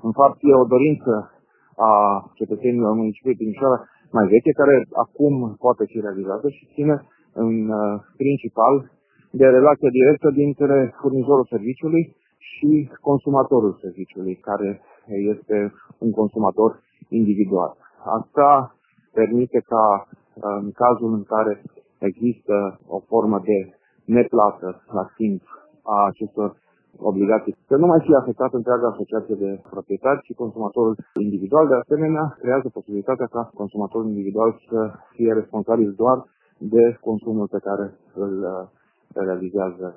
În fapt, e o dorință a cetățenilor municipiului Timișoara mai veche, care acum poate fi realizată și ține în principal de relația directă dintre furnizorul serviciului și consumatorul serviciului, care este un consumator individual. Asta permite ca în cazul în care există o formă de neplată la timp a acestor obligații, să nu mai fie afectată întreaga asociație de proprietari, ci consumatorul individual. De asemenea, creează posibilitatea ca consumatorul individual să fie responsabil doar de consumul pe care îl realizează